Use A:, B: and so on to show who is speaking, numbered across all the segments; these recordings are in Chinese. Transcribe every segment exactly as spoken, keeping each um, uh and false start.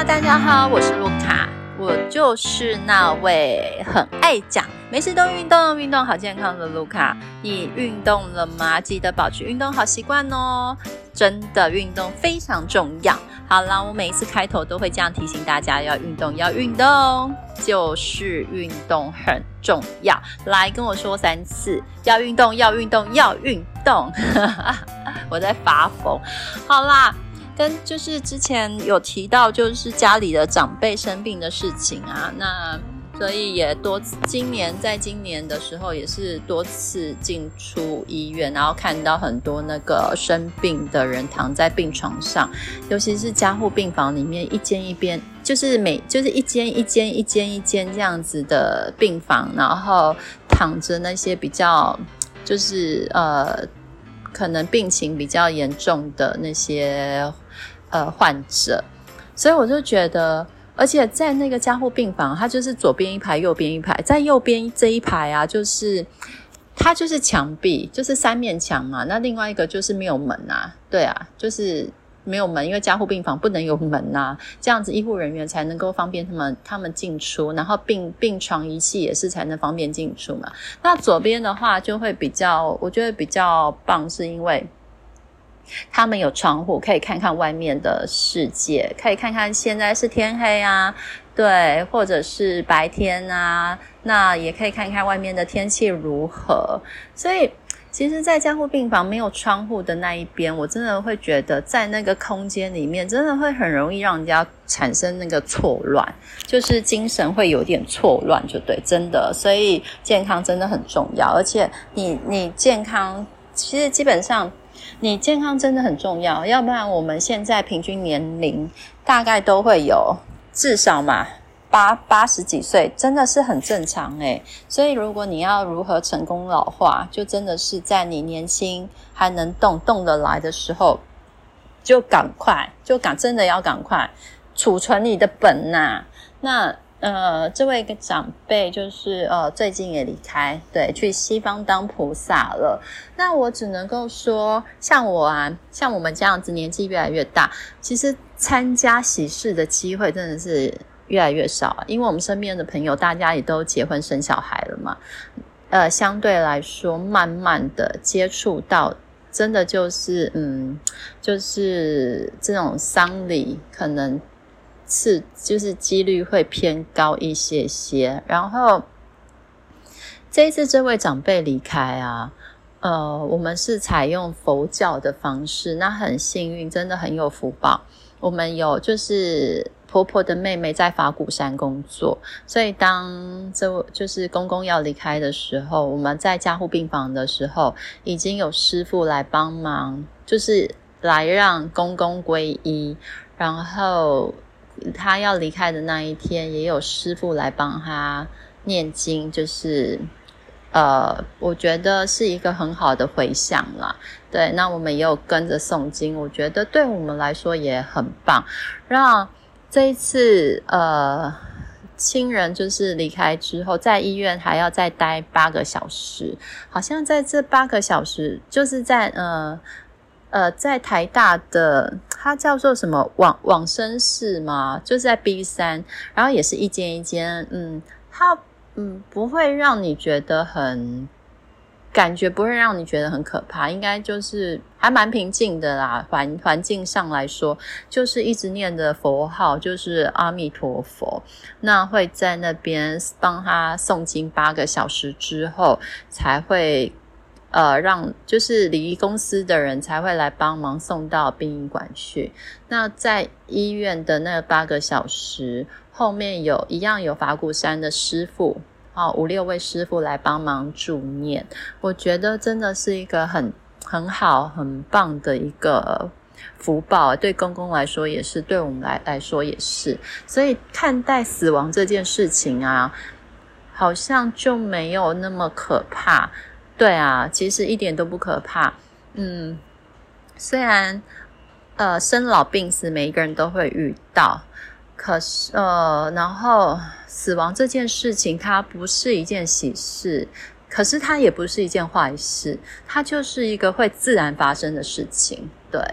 A: Hello， 大家好，我是卢卡，我就是那位很爱讲没事都运动，运动好健康的卢卡。你运动了吗？记得保持运动好习惯哦，真的运动非常重要。好啦，我每一次开头都会这样提醒大家，要运动，要运动，就是运动很重要。来跟我说三次，要运动，要运动，要运动。我在发疯。好啦。跟就是之前有提到就是家里的长辈生病的事情啊，那所以也多今年在今年的时候也是多次进出医院，然后看到很多那个生病的人躺在病床上，尤其是加护病房里面一间一边就是每就是一间一间一间一间这样子的病房，然后躺着那些比较就是呃可能病情比较严重的那些呃患者，所以我就觉得，而且在那个加护病房，它就是左边一排，右边一排，在右边这一排啊，就是它就是墙壁，就是三面墙嘛，那另外一个就是没有门啊，对啊，就是没有门，因为加护病房不能有门啊，这样子医护人员才能够方便他们他们进出，然后病病床仪器也是才能方便进出嘛。那左边的话就会比较，我觉得比较棒，是因为他们有窗户可以看看外面的世界，可以看看现在是天黑啊，对，或者是白天啊，那也可以看看外面的天气如何。所以其实在加护病房没有窗户的那一边，我真的会觉得在那个空间里面真的会很容易让人家产生那个错乱，就是精神会有点错乱，就对，真的。所以健康真的很重要，而且你你健康其实基本上你健康真的很重要，要不然我们现在平均年龄大概都会有至少嘛八八十几岁，真的是很正常诶。所以如果你要如何成功老化，就真的是在你年轻还能动动得来的时候，就赶快就赶真的要赶快储存你的本呐、啊。那呃，这位长辈就是呃，最近也离开，对，去西方当菩萨了。那我只能够说，像我啊，像我们这样子年纪越来越大，其实参加喜事的机会真的是越来越少啊，因为我们身边的朋友大家也都结婚生小孩了嘛，呃，相对来说，慢慢的接触到，真的就是嗯，就是这种丧礼可能。是就是几率会偏高一些些，然后这一次这位长辈离开啊，呃，我们是采用佛教的方式，那很幸运，真的很有福报。我们有就是婆婆的妹妹在法鼓山工作，所以当这就是公公要离开的时候，我们在加护病房的时候，已经有师父来帮忙，就是来让公公皈依，然后他要离开的那一天，也有师父来帮他念经，就是呃，我觉得是一个很好的回向啦。对，那我们也有跟着诵经，我觉得对我们来说也很棒。让这一次呃亲人就是离开之后，在医院还要再待八个小时，好像在这八个小时，就是在呃。呃，在台大的，它叫做什么往往生室嘛，就是在 B 三，然后也是一间一间，嗯，它嗯不会让你觉得很，感觉不会让你觉得很可怕，应该就是还蛮平静的啦，环环境上来说，就是一直念的佛号，就是阿弥陀佛，那会在那边帮他诵经八个小时之后，才会。呃，让就是礼仪公司的人才会来帮忙送到殡仪馆去。那在医院的那八个小时，后面有一样有法鼓山的师父，啊，五六位师父来帮忙助念。我觉得真的是一个很很好、很棒的一个福报，对公公来说也是，对我们来来说也是。所以看待死亡这件事情啊，好像就没有那么可怕。对啊，其实一点都不可怕。嗯，虽然呃生老病死每一个人都会遇到，可是呃，然后死亡这件事情它不是一件喜事，可是它也不是一件坏事，它就是一个会自然发生的事情。对，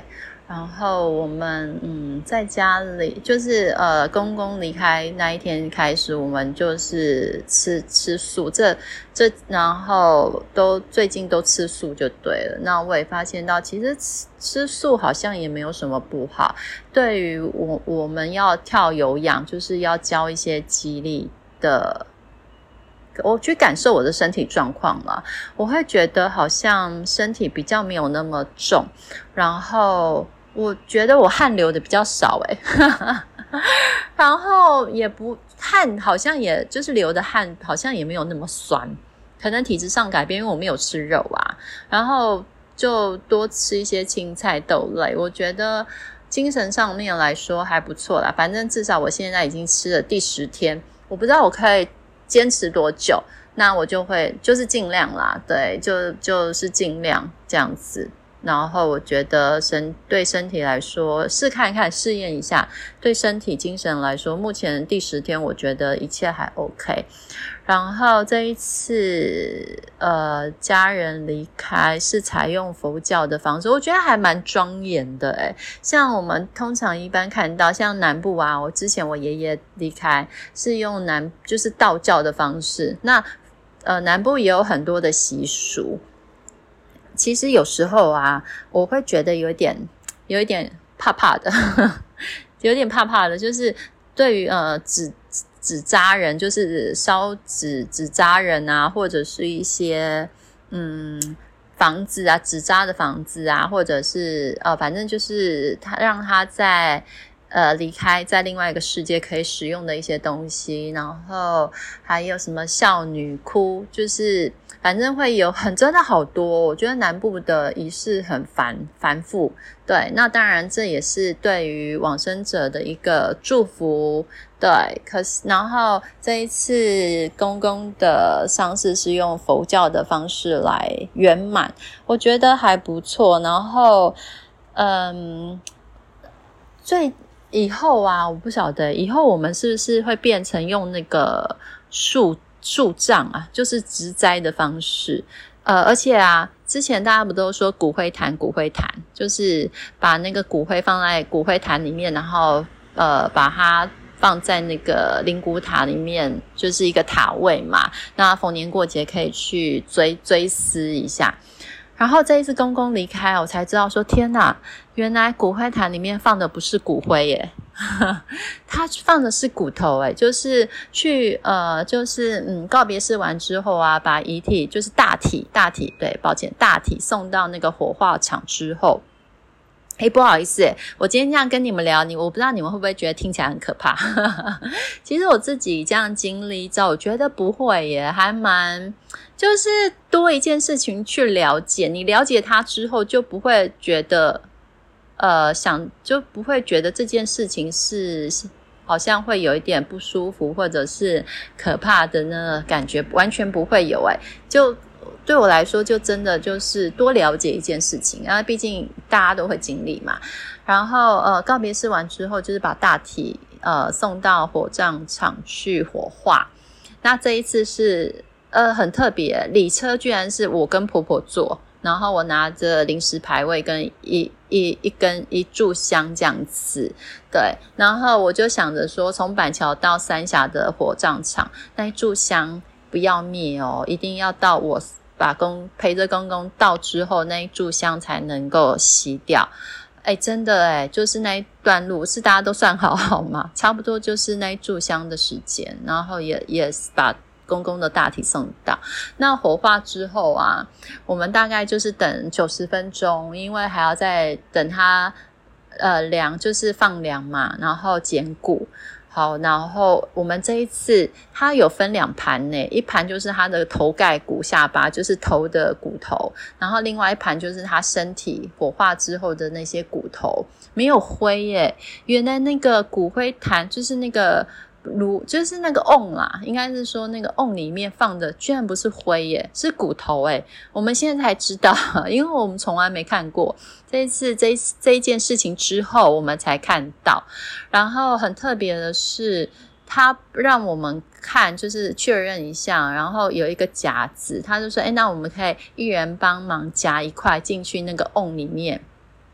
A: 然后我们嗯在家里就是呃公公离开那一天开始，我们就是吃吃素，这这然后都最近都吃素就对了。那我也发现到，其实吃吃素好像也没有什么不好。对于我我们要跳有氧，就是要教一些肌力的。我去感受我的身体状况了，我会觉得好像身体比较没有那么重，然后我觉得我汗流的比较少诶然后也不汗好像也就是流的汗好像也没有那么酸，可能体质上改变，因为我没有吃肉啊，然后就多吃一些青菜豆类，我觉得精神上面来说还不错啦，反正至少我现在已经吃了第十天，我不知道我可以坚持多久，那我就会就是尽量啦，对，就就是尽量这样子。然后我觉得身对身体来说试看看试验一下，对身体精神来说目前第十天我觉得一切还 OK。 然后这一次呃家人离开是采用佛教的方式，我觉得还蛮庄严的诶，像我们通常一般看到像南部啊，我之前我爷爷离开是用南就是道教的方式，那呃南部也有很多的习俗，其实有时候啊，我会觉得有点有一点怕怕的有点怕怕的，就是对于呃纸纸扎人，就是烧纸纸扎人啊，或者是一些嗯房子啊，纸扎的房子啊，或者是呃反正就是他让他在呃离开在另外一个世界可以使用的一些东西，然后还有什么少女窟，就是反正会有很真的好多，我觉得南部的仪式很繁繁复，对，那当然这也是对于往生者的一个祝福，对，可是然后这一次公公的丧事是用佛教的方式来圆满，我觉得还不错，然后嗯，最以后啊，我不晓得以后我们是不是会变成用那个树树葬啊，就是植栽的方式，呃，而且啊，之前大家不都说骨灰坛，骨灰坛就是把那个骨灰放在骨灰坛里面，然后呃，把它放在那个灵骨塔里面，就是一个塔位嘛。那逢年过节可以去追追思一下。然后这一次公公离开，我才知道说，天哪，原来骨灰坛里面放的不是骨灰耶。他放的是骨头诶，就是去呃就是嗯告别式完之后啊，把遗体就是大体大体对抱歉大体送到那个火化场之后，诶不好意思诶，我今天这样跟你们聊，你我不知道你们会不会觉得听起来很可怕其实我自己这样经历之后，我觉得不会耶，还蛮就是多一件事情去了解，你了解它之后就不会觉得呃，想就不会觉得这件事情是好像会有一点不舒服或者是可怕的呢感觉，完全不会有诶，就对我来说就真的就是多了解一件事情，因为毕竟大家都会经历嘛。然后呃告别式完之后，就是把大体呃送到火葬场去火化。那这一次是呃很特别，礼车居然是我跟婆婆坐，然后我拿着临时牌位跟一一一根一炷香这样子，对，然后我就想着说，从板桥到三峡的火葬场，那一炷香不要灭哦，一定要到我把公陪着公公到之后，那一炷香才能够熄掉。哎，真的哎，就是那一段路是大家都算好好嘛，差不多就是那一炷香的时间，然后也也把公公的大体送到。那火化之后啊，我们大概就是等九十分钟，因为还要再等他呃凉，就是放凉嘛，然后捡骨。好，然后我们这一次它有分两盘呢，一盘就是它的头盖骨下巴，就是头的骨头，然后另外一盘就是它身体火化之后的那些骨头，没有灰耶。原来那个骨灰坛就是那个炉，就是那个瓮啦，应该是说那个瓮里面放的居然不是灰耶，是骨头耶。我们现在才知道，因为我们从来没看过，这一次这一这一件事情之后我们才看到。然后很特别的是，他让我们看就是确认一下，然后有一个夹子，他就说诶那我们可以一人帮忙夹一块进去那个瓮里面。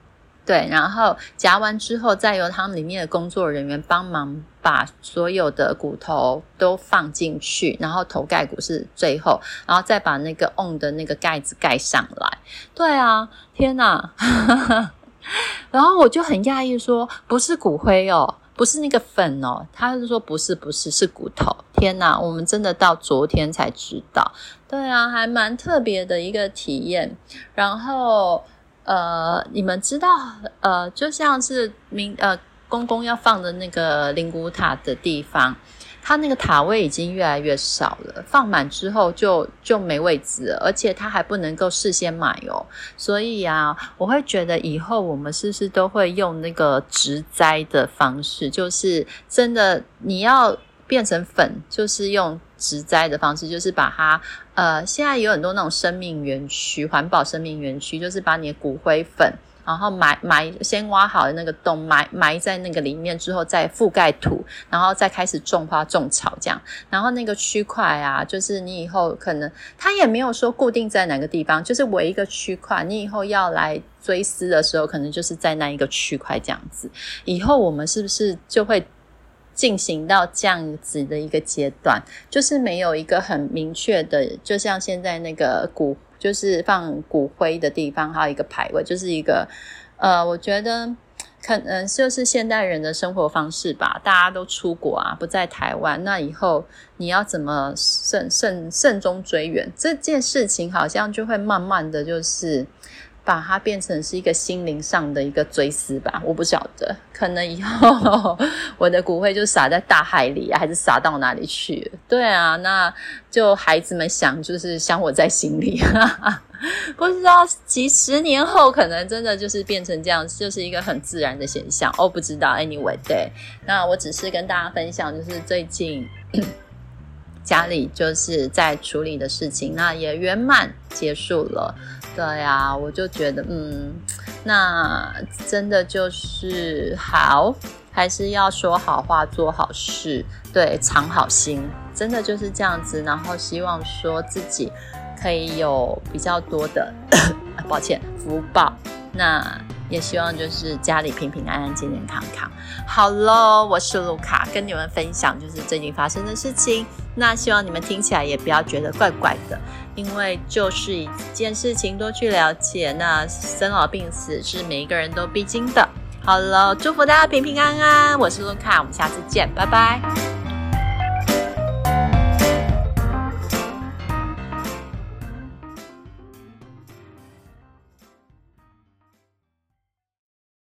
A: 对，然后夹完之后再由他们里面的工作人员帮忙把所有的骨头都放进去，然后头盖骨是最后，然后再把那个 on 的那个盖子盖上来。对啊，天哪然后我就很讶异说不是骨灰哦，不是那个粉哦，他是说不是不是是骨头。天哪，我们真的到昨天才知道。对啊，还蛮特别的一个体验。然后呃，你们知道呃，就像是明呃公公要放的那个灵骨塔的地方，它那个塔位已经越来越少了，放满之后就就没位置了，而且它还不能够事先买哦。所以啊，我会觉得以后我们是不是都会用那个植栽的方式，就是真的你要变成粉，就是用植栽的方式，就是把它呃，现在有很多那种生命园区，环保生命园区，就是把你的骨灰粉然后埋埋先挖好的那个洞埋埋在那个里面之后再覆盖土，然后再开始种花种草这样。然后那个区块啊，就是你以后可能它也没有说固定在哪个地方，就是围一个区块，你以后要来追思的时候可能就是在那一个区块这样子。以后我们是不是就会进行到这样子的一个阶段，就是没有一个很明确的，就像现在那个骨就是放骨灰的地方还有一个牌位，就是一个呃，我觉得可能就是现代人的生活方式吧，大家都出国啊，不在台湾，那以后你要怎么慎慎慎终追远，这件事情好像就会慢慢的就是把它变成是一个心灵上的一个追思吧，我不晓得，可能以后我的骨灰就撒在大海里啊，还是撒到哪里去了？对啊，那就孩子们想就是想我在心里不知道几十年后可能真的就是变成这样，就是一个很自然的现象哦，不知道 anyway 对，那我只是跟大家分享就是最近家里就是在处理的事情，那也圆满结束了。对啊，我就觉得嗯，那真的就是好，还是要说好话做好事，对，藏好心，真的就是这样子。然后希望说自己可以有比较多的抱歉福报，那也希望就是家里平平安安健健康康。好咯，我是卢卡，跟你们分享就是最近发生的事情，那希望你们听起来也不要觉得怪怪的，因为就是一件事情多去了解，那生老病死是每一个人都必经的。好了，祝福大家平平安安，我是卢卡，我们下次见，拜拜。